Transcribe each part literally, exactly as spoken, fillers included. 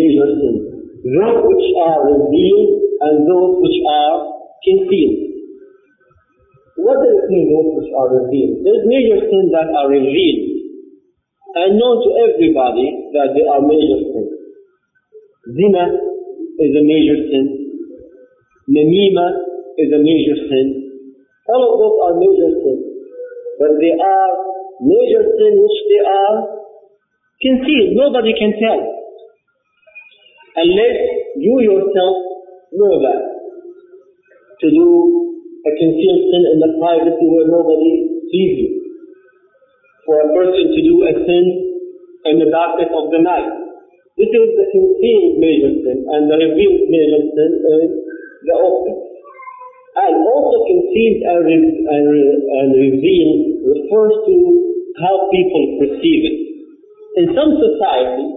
major sins. Those which are revealed and those which are concealed. What does it mean, those which are revealed? There's major sins that are revealed and known to everybody that they are major sins. Zina is a major sin. Namima is a major sin. All of those are major sins. But they are major sins which they are concealed. Nobody can tell. Unless you yourself know that. To do a concealed sin in the privacy where nobody sees you. For a person to do a sin in the darkness of the night. This is the concealed major sin, and the revealed major sin is the open. And also concealed and, re- and, re- and revealed refers to how people perceive it. In some societies,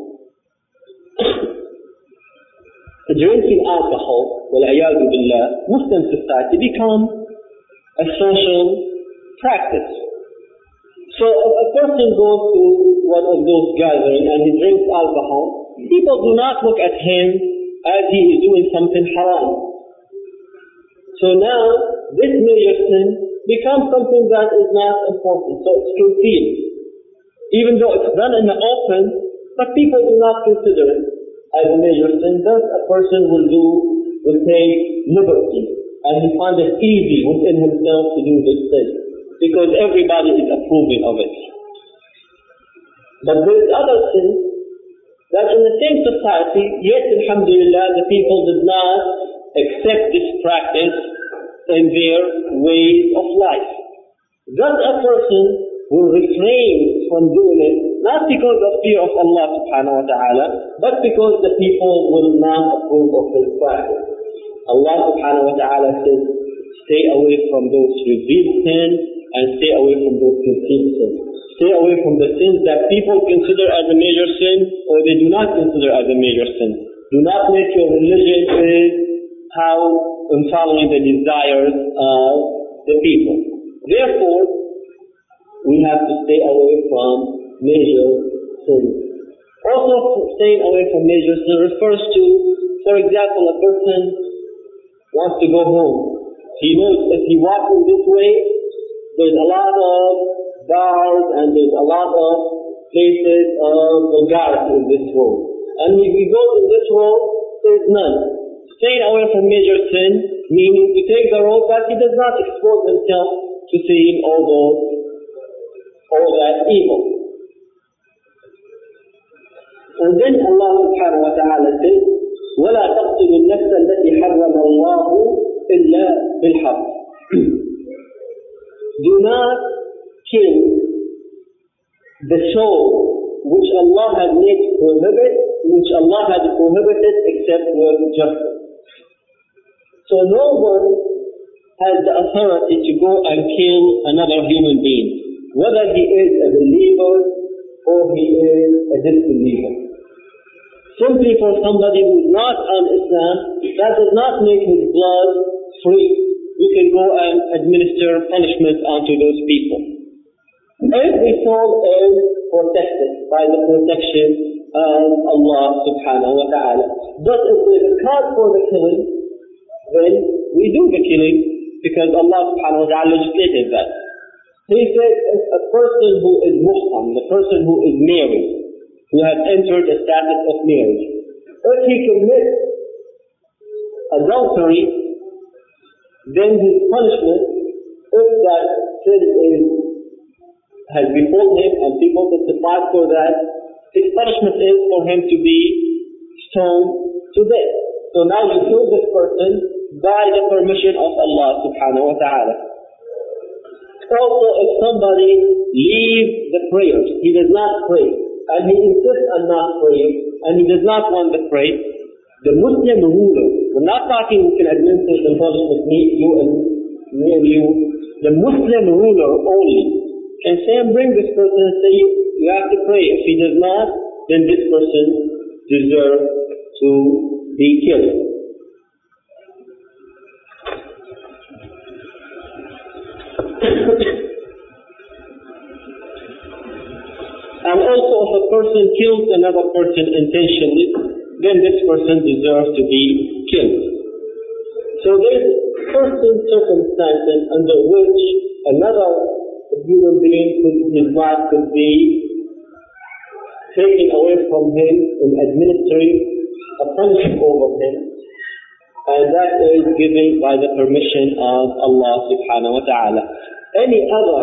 drinking alcohol, wal-iyadu billah, Muslim society become a social practice. So if a person goes to one of those gatherings and he drinks alcohol, people do not look at him as he is doing something haram. So now, this major sin becomes something that is not important, so it's concealed. Even though it's done in the open, but people do not consider it as a major sin. Thus a person will do, will take liberty, and he finds it easy within himself to do this sin, because everybody is approving of it. But there's other sins that in the same society, yet alhamdulillah, the people did not accept this practice in their ways of life. Thus a person will refrain from doing it, not because of fear of Allah subhanahu wa ta'ala, but because the people will not approve of his practice. Allah subhanahu wa ta'ala says, stay away from those revealed sins and stay away from those concealed sins. Stay away from the sins that people consider as a major sin or they do not consider as a major sin. Do not make your religion with how in following the desires of the people. Therefore, we have to stay away from major sins. Also, staying away from major sins refers to, for example, a person wants to go home. He knows if he walks in this way, there's a lot of bars and there's a lot of places of vulgarity in this road. And if he goes in this road, there's none. Staying away from major sin, meaning to take the road that he does not expose himself to seeing all those, all that evil. And then Allah subhanahu wa ta'ala says, وَلَا تَقْتُلُوا النَّفْسَ الَّتِي حَرَّمَ اللَّهُ إِلَّا بِالْحَقِّ. Do not kill the soul which Allah has made prohibit, which Allah has prohibited except with justice. So no one has the authority to go and kill another human being, whether he is a believer or he is a disbeliever. Simply for somebody who is not on Islam, that does not make his blood free. You can go and administer punishment onto those people. Every soul is protected by the protection of Allah subhanahu wa ta'ala. But if there is a cause for the killing, then we do the killing because Allah subhanahu wa ta'ala legislated that. He said if a person who is muhsan, the person who is married, who has entered the status of marriage, if he commits adultery, then his punishment, if that sin is, has befallen him and people testify for that, his punishment is for him to be stoned to death. So now you kill this person by the permission of Allah subhanahu wa ta'ala. Also, if somebody leaves the prayers, he does not pray, and he insists on not praying, and he does not want to pray, the Muslim ruler, we're not talking who can administer the punishment, me, you, and me and you, the Muslim ruler only can say and bring this person and say, you have to pray. If he does not, then this person deserves to be killed. And also if a person kills another person intentionally, then this person deserves to be killed. So there's certain circumstances under which another human being, could, his life could be taken away from him and administering a punishment over him, and that is given by the permission of Allah subhanahu wa ta'ala. Any other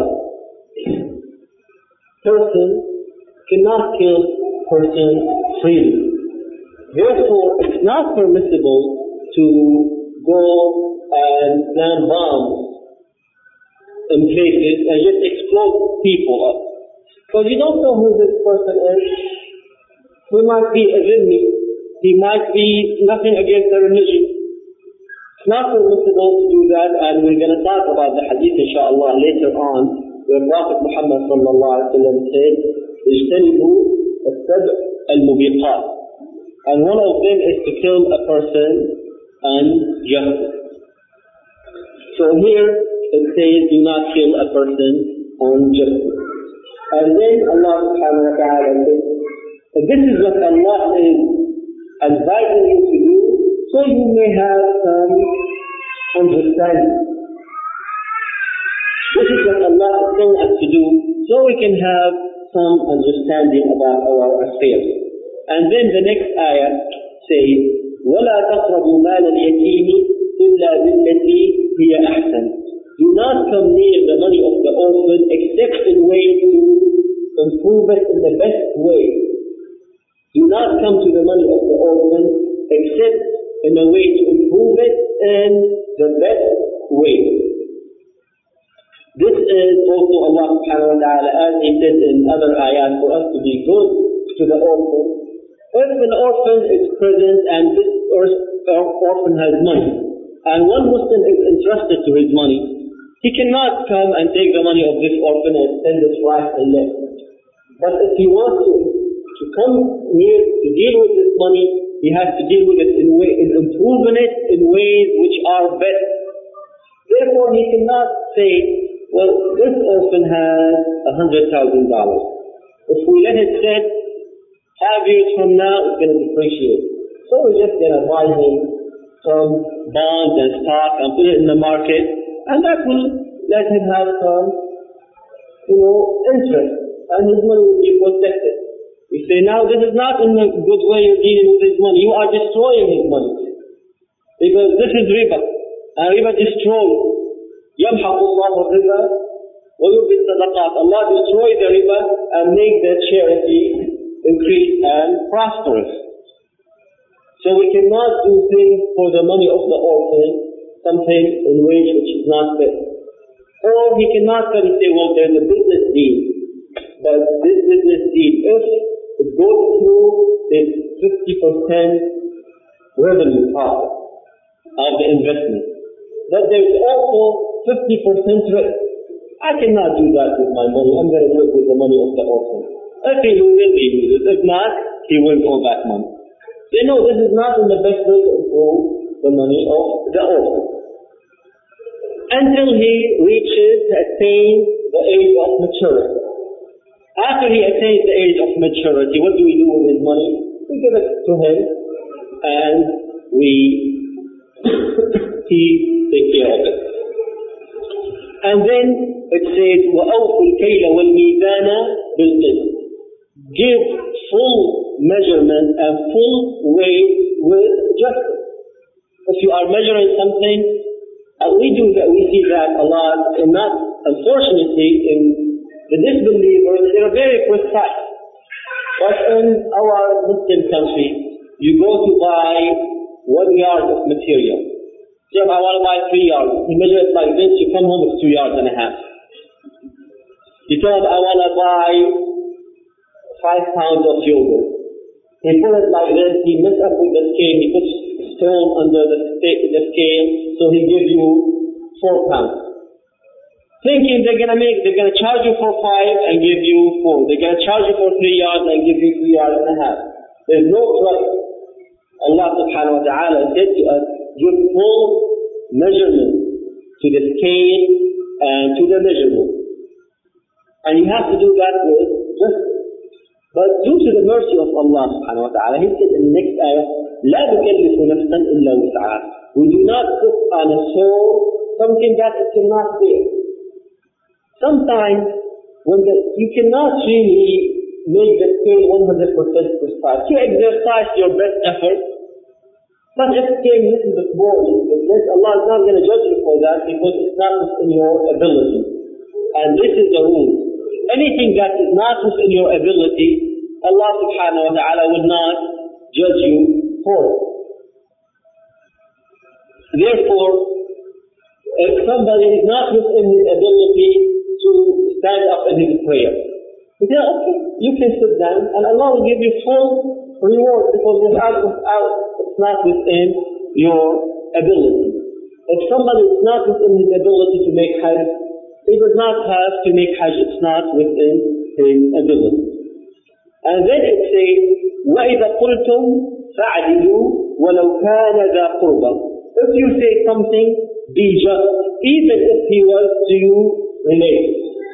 person cannot kill person freely. Therefore, it's not permissible to go and plant bombs in places and just explode people up. Because you don't know who this person is. He might be a zimmi. He might be nothing against the religion. It's not permissible to do that, and we're going to talk about the hadith inshaAllah later on, where Prophet Muhammad sallallahu alayhi wa sallam said, اجتنبوا السبع الموبقات. And one of them is to kill a person unjustly. So here it says, do not kill a person unjustly. And then Allah subhanahu wa ta'ala says, this is what Allah is advising you to do, so you may have some understanding. This is what Allah is telling us to do, so we can have some understanding about our affairs. And then the next ayah says, وَلَا تَقْرَبُوا مَالَ الْيَتِيمِ إِلَّا بِالَّتِي هِيَ أَحْسَنُ. Do not come near the money of the orphan except in ways to improve it in the best way. Do not come to the money of the orphan except in a way to improve it in the best way. This is also Allah subhanahu wa ta'ala, as He said in other ayat, for us to be good to the orphan. If an orphan is present and this orphan has money, and one Muslim is entrusted to his money, he cannot come and take the money of this orphan and send it right and left. But if he wants to, to come here to deal with this money, he has to deal with it in, way, in improving it in ways which are best. Therefore, he cannot say, well, this orphan has a hundred thousand dollars. If we let it sit, five years from now, it's going to depreciate. So we're just going to buy him some bonds and stock and put it in the market, and that will let him have some, you know, interest, and his money will be protected. We say, now this is not in a good way you're dealing with his money. You are destroying his money. Because this is riba. And riba destroys. يَمْحَقُ اللَّهُ الرِّبَا وَيُرْبِي الصَّدَقَاتِ. Allah destroys the riba and make the charity increase and prosperous. So we cannot do things for the money of the orphan, something in ways which is not fit. Or he cannot come and say, well, there's a business deal. But this business deal, if it goes through, there's fifty percent revenue profit of the investment. But there's also fifty percent risk. I cannot do that with my money. I'm going to do it with the money of the orphan. If he loses, he loses. If not, he wins all that money. They know this is not in the best way to improve the money of the orphan. Until he reaches to attain the age of maturity. After he attains the age of maturity, what do we do with his money? We give it to him and we he take care of it. And then it says, وَأَوْفُوا الْكَيْلَ وَالْمِيزَانَ بِالْقِسْطِ. Give full measurement and full weight with justice. If you are measuring something, uh, we do that, we see that a lot, and not, unfortunately, in the disbelievers, they are very precise. But in our Muslim country, you go to buy one yard of material. Say, I want to buy three yards. You measure it like this, you come home with two yards and a half. You tell him, I want to buy five pounds of yogurt. He put it like this, he messed up with the scale, he puts stone under the, the scale, so he gives you four pounds. Thinking they're going to make, they're going to charge you for five and give you four. They're going to charge you for three yards and give you three yards and a half. There's no trust. Allah subhanahu wa ta'ala said to us, give full measurement to the scale and to the measurement. And you have to do that with justice. But due to the mercy of Allah subhanahu wa ta'ala, He said in the next ayah, لا نكلف نفسا إلا وسعها. We do not put on a soul something that it cannot bear. Sometimes when the, you cannot really make the scale one hundred percent precise. You exercise your best effort, but if it came a little bit more, Allah is not going to judge you for that because it's not within your ability. And this is the rule. Anything that is not within your ability, Allah subhanahu wa ta'ala will not judge you for it. Therefore, if somebody is not within his ability to stand up in his prayer, he says, okay, you can sit down and Allah will give you full reward because without, without, it's not within your ability. If somebody is not within his ability to make Hajj, he does not have to make Hajj, it's not within his ability. And then it says, وَإِذَا قُلْتُمْ فَعْدِلُوا وَلَوْ كَانَ ذَا قُرْبًا. If you say something, be just, even if he was to you related.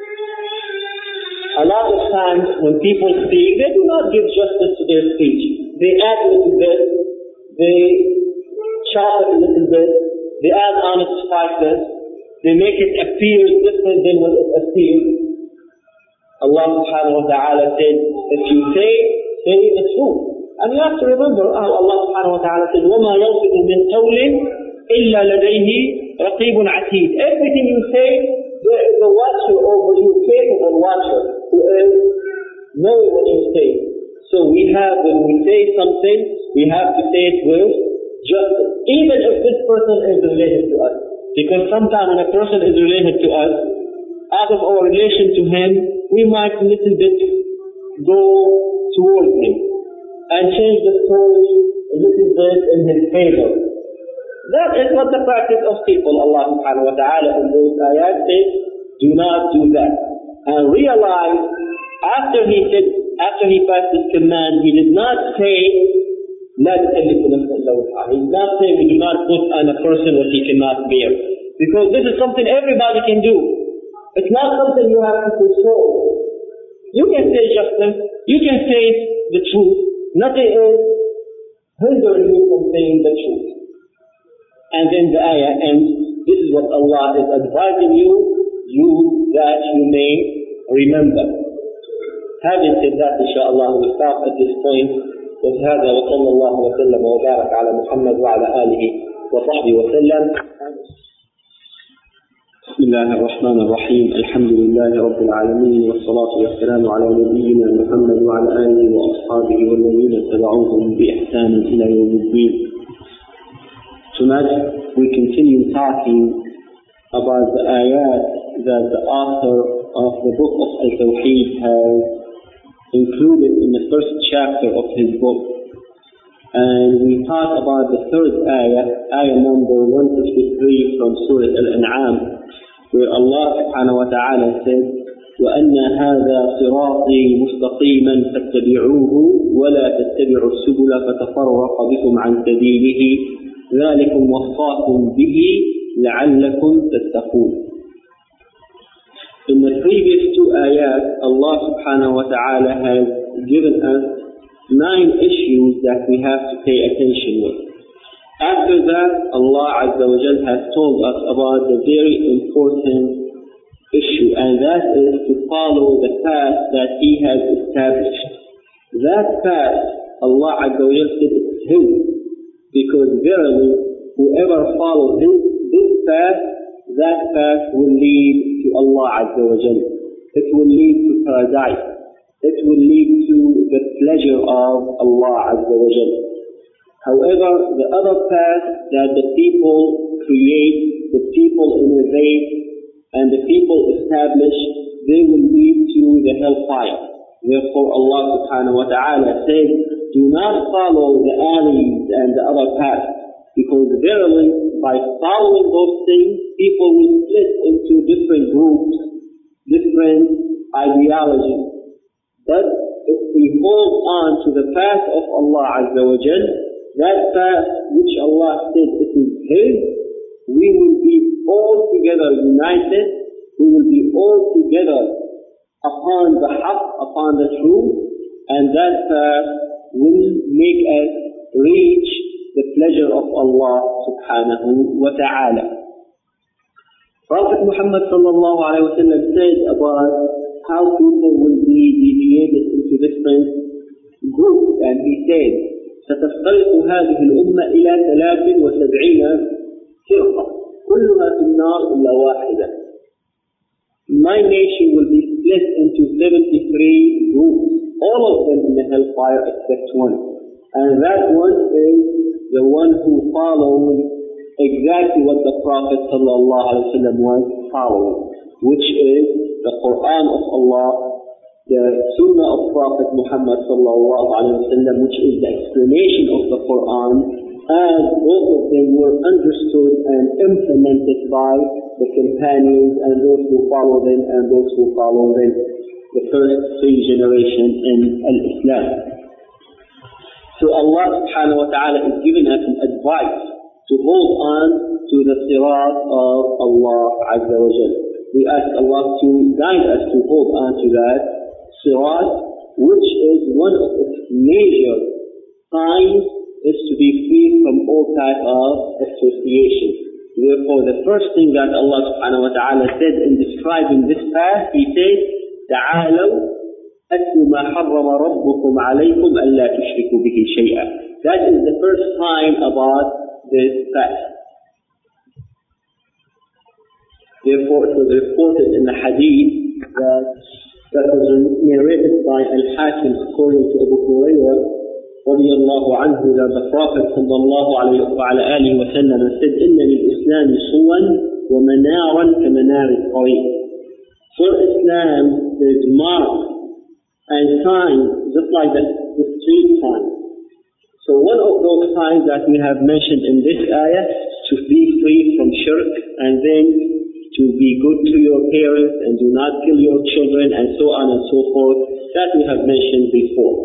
A lot of times when people speak, they do not give justice to their speech. They add a little bit, they chop it a little bit, they add on its spices, they make it appear different than what it appears. Allah subhanahu wa ta'ala said, if you say, say the truth. And you have to remember how Allah subhanahu wa ta'ala said, وَمَا يَلْفِظُ مِنْ قَوْلٍ إِلَّا لَدَيْهِ رَقِيبٌ عَتِيدٌ. Everything you say, there is a watcher over you, capable watcher, who is knowing what you say. So we have, when we say something, we have to say it with justice. Even if this person is related to us. Because sometimes when a person is related to us, out of our relation to him, we might a little bit go towards him and change the story a little bit in his favor. That is what the practice of people, Allah subhanahu wa ta'ala in those ayat says, do not do that. And realize, after he said, after he passed this command, he did not say, لا تكلف نفسا إلا وسعها. He did not say we do not put on a person what he cannot bear. Because this is something everybody can do. It's not something you have to control. You can say justice, you can say the truth. Nothing is hindering you from saying the truth. And then the ayah ends, this is what Allah is advising you, you that you may remember. Having said that, inshallah, we'll stop at this point. وهذا وصلى الله وسلم وبارك على محمد وعلى آله وصحبه وسلم. بسم الله الرحمن الرحيم. الحمد لله رب العالمين والصلاة والسلام على نبينا محمد وعلى آله وأصحابه والذين اتبعوهم بإحسان إلى يوم الدين. Tonight we continue talking about the ayat that the author of the book of Al-Tawheed has included in the first chapter of his book. And we talked about the third ayah, ayah number one fifty-three from Surah Al-An'am, where Allah subhanahu wa ta'ala said, وَأَنَّ هَذَا صِرَاطِي مُسْتَقِيمًا فَاتَّبِعُوهُ وَلَا تَتَّبِعُوا السُّبُلَ فَتَفَرَّقَ بِكُمْ عَنْ سَبِيلِهِ ذَلِكُمْ وَصَّاكُمْ بِهِ لَعَلَّكُمْ تَتَّقُونَ. In the previous two ayat, Allah subhanahu wa ta'ala has given us nine issues that we have to pay attention with. After that, Allah Azza wa Jal has told us about the very important issue, and that is to follow the path that He has established. That path, Allah Azza wa Jal said it's His, because verily, whoever follows His, this path, that path will lead to Allah Azza wa Jal. It will lead to paradise. It will lead to the pleasure of Allah Azza wa Jal. However, the other path that the people create, the people innovate, and the people establish, they will lead to the hellfire. Therefore Allah subhanahu wa ta'ala says, do not follow the alleys and the other paths, because verily, by following those things, people will split into different groups, different ideologies. But if we hold on to the path of Allah Azza wa Jal, that path which Allah said it is His, we will be all together united, we will be all together upon the haqq, upon the truth, and that path will make us reach the pleasure of Allah subhanahu wa ta'ala. Prophet Muhammad sallallahu alayhi wa sallam said about how people will be deviated into different groups, and he said, ستفترق هذه الأمة إلى ثلاث وسبعين فرقة كلها في النار إلا واحدة. My nation will be split into seventy-three groups, all of them in the hellfire except one. And that one is the one who follows exactly what the Prophet sallallahu alaihi wasallam was following, which is the Quran of Allah, the Sunnah of Prophet Muhammad sallallahu alaihi wasallam, which is the explanation of the Quran, and both of them were understood and implemented by the companions and those who follow them and those who follow them, the first three generations in Al-Islam. So Allah subhanahu wa ta'ala is giving us an advice to hold on to the sirat of Allah Azza wa Jal. We ask Allah to guide us to hold on to that sirat, which is one of its major signs is to be free from all type of association. Therefore, the first thing that Allah subhanahu wa ta'ala said in describing this path, He said, تعالوا أتل ما حرم ربكم عليكم ألا تشركوا به شيئا. That is the first sign about this path. Therefore, it was reported in the hadith that, that was narrated by Al-Hakim according to Abu Hurairah رضي الله عنه, that the Prophet صلى الله عليه وعلى آله وسلم said, إن للإسلام صوا ومنارا كمنار الطريق. For Islam, there is marks and signs just like the, the street signs. So one of those signs that we have mentioned in this ayah, to be free from shirk, and then to be good to your parents and do not kill your children, and so on and so forth, that we have mentioned before.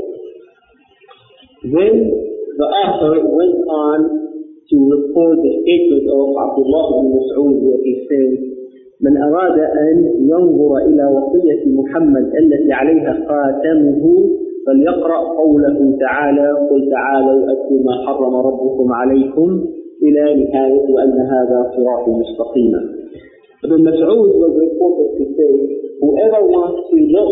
Then the author went on to report the statement of Abdullah ibn Mas'ud, where he says, من أراد أن ينظر إلى وصية محمد التي عليها خاتمه فليقرأ قوله تعالى قل تعالوا أتل ما حرم ربكم عليكم إلى نهاية وأن هذا صراط مستقيما. Ibn Mas'ud was reported to say, whoever wants to look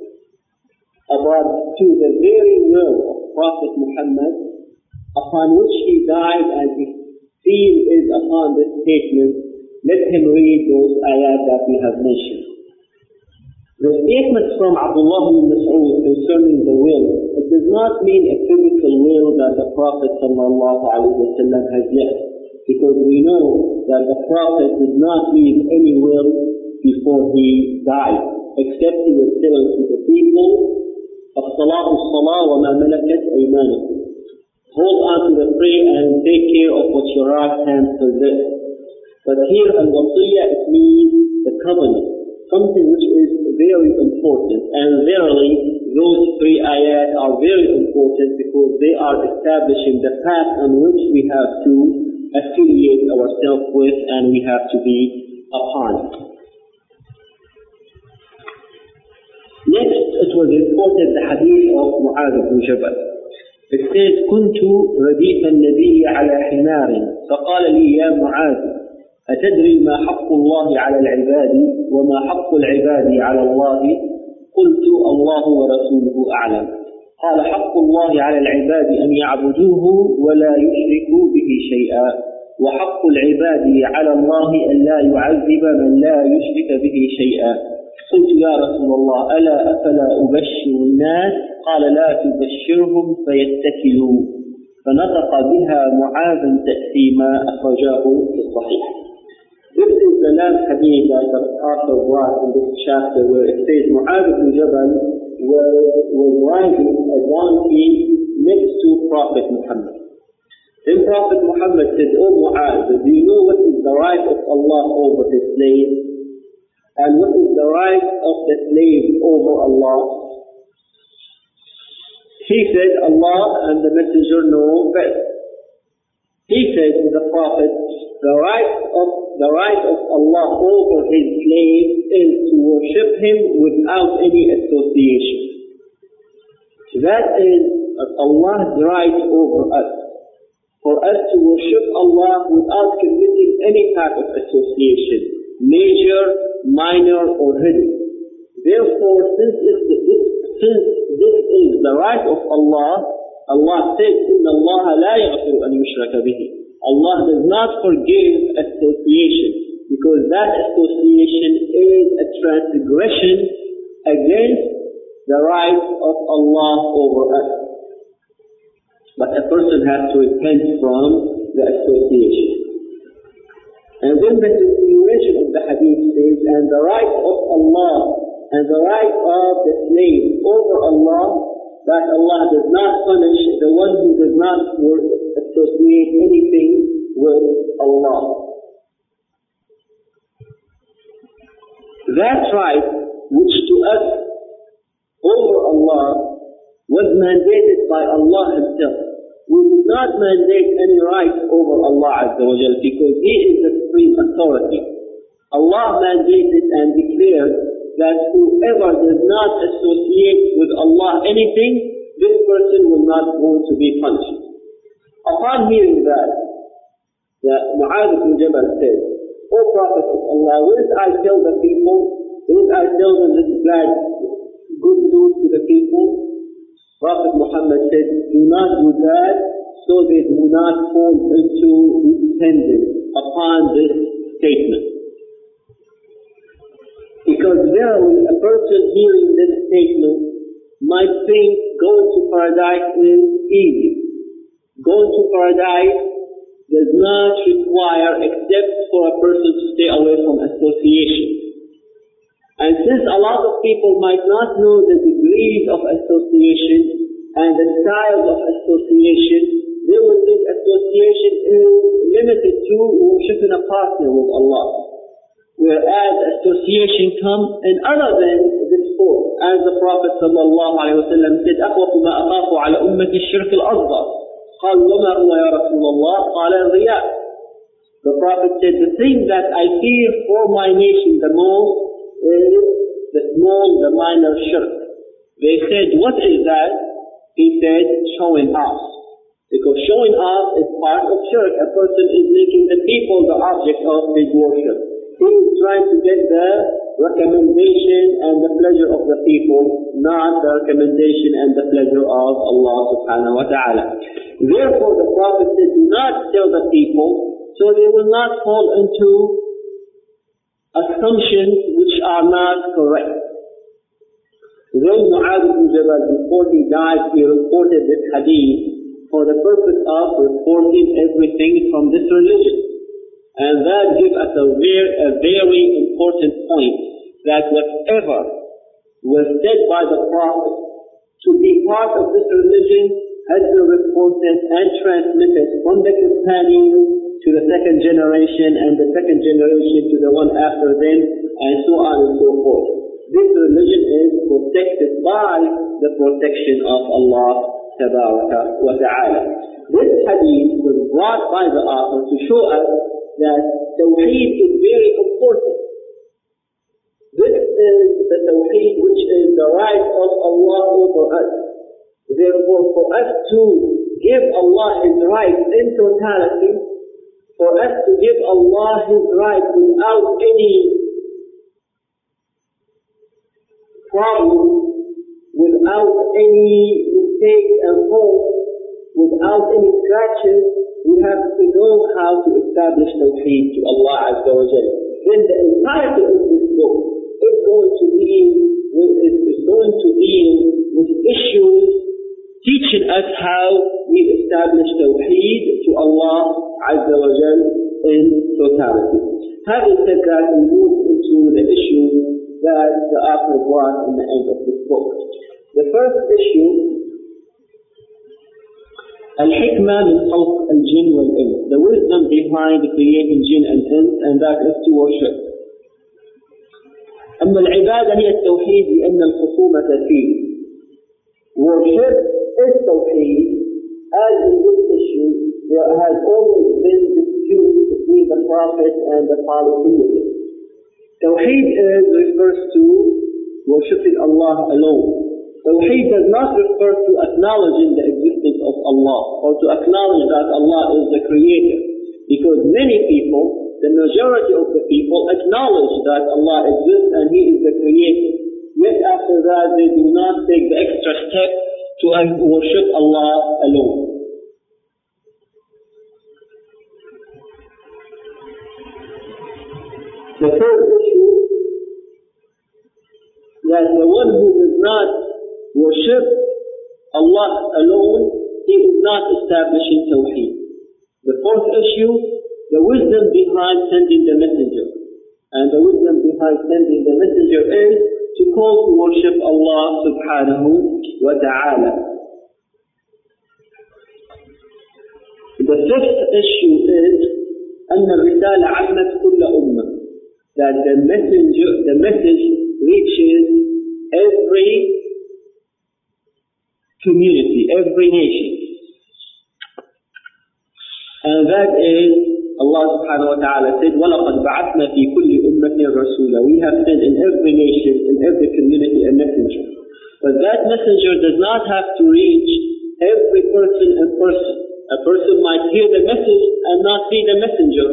about to the very will of Prophet Muhammad, upon which he died and his seal is upon this statement, let him read those ayat that we have mentioned. The statements from Abdullah ibn Mas'ud concerning the will, it does not mean a physical will that the Prophet sallallahu alaihi wasallam has left, because we know that the Prophet did not leave any will before he died, except he was telling to the people, الصلاة الصلاة وما ملكت أيمانكم. Hold on to the prayer and take care of what your right hand possesses. But here, al-wasiyya, it means the covenant, something which is very important. And verily, those three ayat are very important because they are establishing the path on which we have to affiliate ourselves with and we have to be upon. Next, it was reported the hadith of Mu'adh ibn Jabal. It says, كنت رديف النبي على حمار فقال لي يا معاذ أتدري ما حق الله على العباد وما حق العباد على الله؟ قلت الله ورسوله أعلم. قال حق الله على العباد أن يعبدوه ولا يشركوا به شيئا، وحق العباد على الله أن لا يعذب من لا يشرك به شيئا. قلت يا رسول الله ألا أفلا أبشر الناس؟ قال لا تبشرهم فيتكلوا. فنطق بها معاذ تأثيما أخرجاه في الصحيح. This is the last hadith that the author brought in this chapter, where it says Mu'adh ibn Jabal was, was riding a donkey next to Prophet Muhammad. Then Prophet Muhammad said, O Mu'adh, do you know what is the right of Allah over his slave? And what is the right of the slave over Allah? He said, Allah and the Messenger know best. He said to the Prophet, the right of the right of Allah over his slave is to worship him without any association. That is Allah's right over us, for us to worship Allah without committing any type of association, major, minor, or hidden. Therefore, since this, this, since this is the right of Allah, Allah said, إِنَّ اللَّهَ لَا يَغْفِرُ أَنْ يُشْرَكَ بِهِ. Allah does not forgive association, because that association is a transgression against the right of Allah over us. But a person has to repent from the association. And then the continuation of the hadith says, and the right of Allah and the right of the slave over Allah, that Allah does not punish the one who does not associate anything with Allah. That right, which to us over Allah was mandated by Allah Himself. We did not mandate any right over Allah Azza wa Jal, because He is the supreme authority. Allah mandated and declared that whoever does not associate with Allah anything, this person will not go to be punished. Upon hearing that, that Mu'adh ibn Jabal said, O Prophet of Allah, will I tell the people, will I tell them this glad good news to the people? Prophet Muhammad said, do not do that, so they do not fall into dependence upon this statement. Because verily, a person hearing this statement might think going to paradise is easy. Going to paradise does not require except for a person to stay away from association. And since a lot of people might not know the degrees of association and the styles of association, they will think association is limited to worshiping a partner with Allah. Whereas association comes in other than this form. As the Prophet sallallahu alayhi wa sallam said, أَخْوَفُ مَا أَخَافُ عَلَى أُمَّةِ الشِّرْكِ الْأَصْغَرِ قَالُ وَمَا هُوَ يَا رَسُولَ اللَّهِ قَالَ الرِّيَاءُ. The Prophet said, the thing that I fear for my nation the most is the small, the minor shirk. They said, what is that? He said, showing off. Because showing off is part of shirk. A person is making the people the object of his worship. He is trying to get the recommendation and the pleasure of the people, not the recommendation and the pleasure of Allah subhanahu wa ta'ala. Therefore the Prophet said, do not tell the people, so they will not fall into assumptions which are not correct. Then Mu'adh ibn Jabal, before he died, he reported this hadith for the purpose of reporting everything from this religion. And that gives us a very, a very important point, that whatever was said by the Prophet to be part of this religion has been reported and transmitted from the companions to the second generation, and the second generation to the one after them, and so on and so forth. This religion is protected by the protection of Allah Tabaraka wa Ta'ala. This hadith was brought by the author to show us that Tawheed is very important. This is the Tawheed which is the right of Allah over us. Therefore, for us to give Allah His right in totality, for us to give Allah His right without any problem, without any mistakes and faults, without any scratches, we have to know how to establish Tawheed to Allah Azza wa Jalla. Then the entirety of this book is going to deal with, is going to deal with issues teaching us how we establish Tawheed to Allah Azza wa Jalla in totality. Having said that, we move into the issue that the author brought in the end of this book. The first issue, Al-Hikmah min Khalq al-Jinn wal-Ins, the wisdom behind creating jinn and ins, and that is to worship. أما العبادة هي التوحيد لأن الخصومة فيه. Worship is Tawheed, as in this issue there has always been dispute between the Prophet and the polytheists. Tawheed is refers to worshipping Allah alone. Tawheed does not refer to acknowledging the existence of Allah or to acknowledge that Allah is the creator. Because many people, the majority of the people, acknowledge that Allah exists and He is the creator. Yet after that they do not take the extra step to worship Allah alone. The third issue, that the one who does not worship Allah alone, he is not establishing Tawheed. The fourth issue, the wisdom behind sending the messenger. And the wisdom behind sending the messenger is to call to worship Allah subhanahu wa ta'ala. The fifth issue is أن الرسالة عمت كل أمة. That the messenger, the message reaches every community, every nation. And that is, Allah subhanahu wa ta'ala said, وَلَقَدْ بَعَثْنَا فِي كُلِّ أُمَّةٍ رَسُولًا. We have sent in every nation, in every community a messenger. But that messenger does not have to reach every person in person. A person might hear the message and not see the messenger.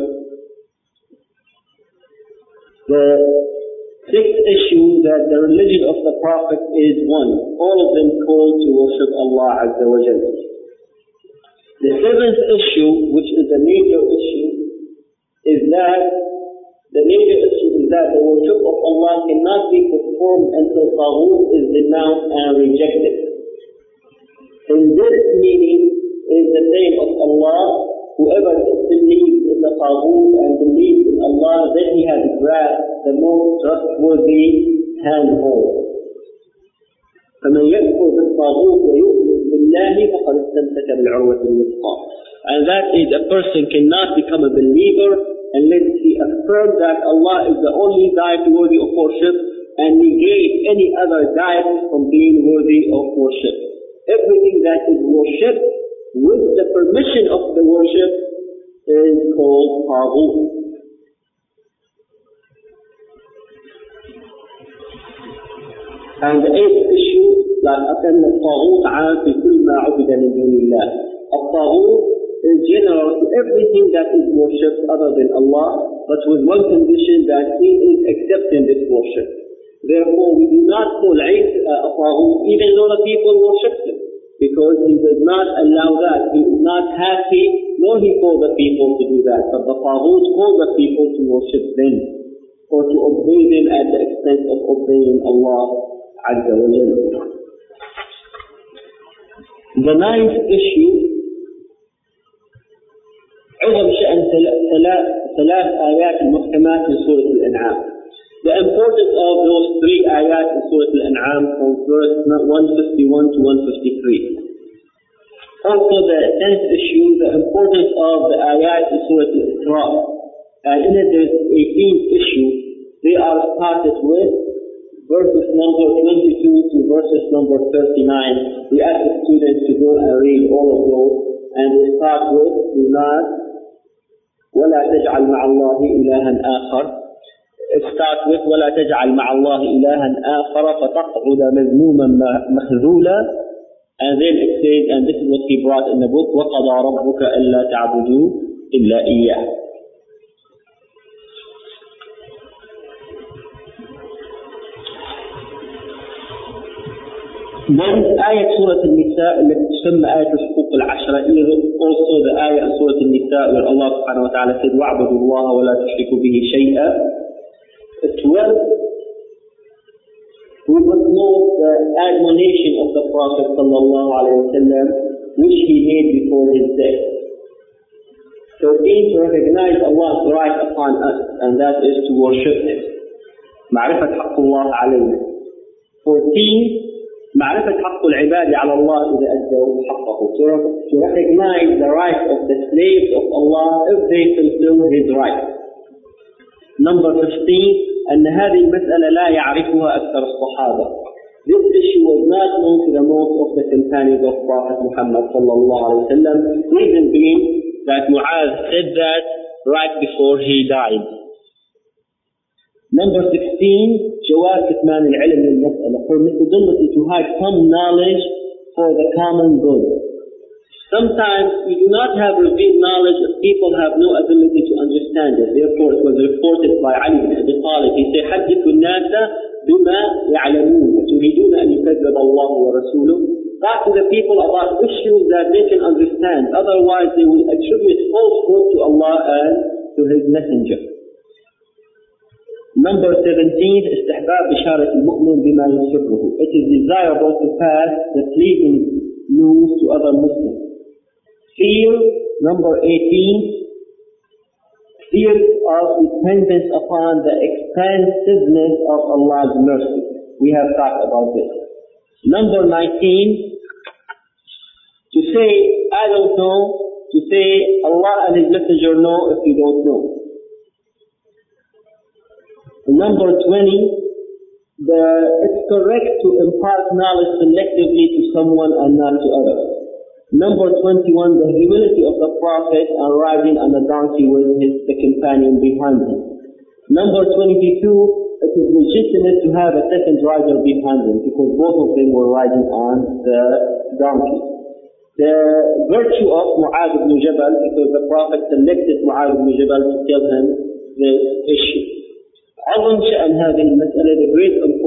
The sixth issue, that the religion of the Prophet is one. All of them call to worship Allah Azza wa Jalla. The seventh issue, which is a major issue, is that the major issue is that the worship of Allah cannot be performed until Taghut is denounced and rejected. In this meaning is the name of Allah. Whoever believes in the Taghut and believes in Allah, then he has grasped the most trustworthy handhold. فمن يكفر بالطاغوت ويؤمن بالله فقد استمسك بالعروة الوثقى. And that is, a person cannot become a believer unless he affirms that Allah is the only deity worthy of worship and negate any other deity from being worthy of worship. Everything that is worshipped with the permission of the worship is called Taghut. And the eighth issue, that أن الطاغوت عام في كل ما عبد من دون الله. الطاغوت is general to everything that is worshipped other than Allah, but with one condition, that he is accepting this worship. Therefore, we do not call Isa a Taghut even though the people worship him, because he does not allow that. He is not happy, nor he calls the people to do that. But the Taghut calls the people to worship them, or to obey them at the expense of obeying Allah Azza wa Jalla. The ninth issue, عظم شأن ثلاث آيات المحكمات من سورة الأنعام. The importance of those three ayat in Surah Al-An'am from verse one fifty-one to one fifty-three. Also the tenth issue, the importance of the ayat in Surah Al-Isra. And in it there's eighteenth issue. They are started with verses number twenty-two to verses number thirty-nine. We ask the students to go and read all of those. And we start with, do not, وَلَا تَجْعَلْ مَعَ اللَّهِ إِلَهًا آخَرَ. It starts with وَلَا تَجْعَلْ مَعَ اللَّهِ إِلَهًا آخَرَ فَتَقْعُدَ مَذْمُومًا مَخْذُولًا. And then it says, and this is what he brought in the book, وَقَضَى رَبُّكَ أَلَّا تَعْبُدُوا إِلَّا إِيَّهُ. Then آية سورة النساء التي تسمى آية الحقوق العشرة is also the آية of سورة النساء where Allah subhanahu wa ta'ala said وَاعْبُدُوا اللَّهَ وَلَا تُشْرِكُوا بِهِ شَيْئًا. twelve, we must note the admonition of the Prophet sallallahu alayhi wa sallam which he made before his death. thirteen, to recognize Allah's right upon us, and that is to worship Him. معرفة حق الله علينا. fourteen, معرفة حق العباد على الله إذا أدوا حقه. To recognize the right of the slaves of Allah if they fulfill His right. Number fifteen, أن هذه المسألة لا يعرفها أكثر الصحابة. This issue was not known to the most of the companions of Prophet Muhammad sallallahu alaihi wasallam. Reason being that Mu'adh said that right before he died. Number sixteen, جواز كتمان العلم للمسألة, permissibility to hide some knowledge for the common good. Sometimes you do not have revealed knowledge if people have no ability to understand it. Therefore, it was reported by Ali ibn Abi Talib. He said, حدث الناس بما يعلمون تريدون أن يكذب الله ورسوله. Talk to the people about issues that they can understand. Otherwise, they will attribute falsehood to Allah and to His Messenger. Number seventeen, استحباب بشارة المؤمن بما يسره. It is desirable to pass the pleasing news to other Muslims. Fear, number eighteen, fear of dependence upon the expansiveness of Allah's mercy. We have talked about this. Number nineteen, to say, I don't know, to say, Allah and His Messenger know if you don't know. Number twenty, the, it's correct to impart knowledge selectively to someone and not to others. Number twenty-one, the humility of the Prophet and riding on a donkey with his, the companion behind him. Number twenty-two, it is legitimate to have a second rider behind him because both of them were riding on the donkey. The virtue of Mu'adh ibn Jabal, because the Prophet selected Mu'adh ibn Jabal to tell him this issue. عظم شأن هذه المسألة, the great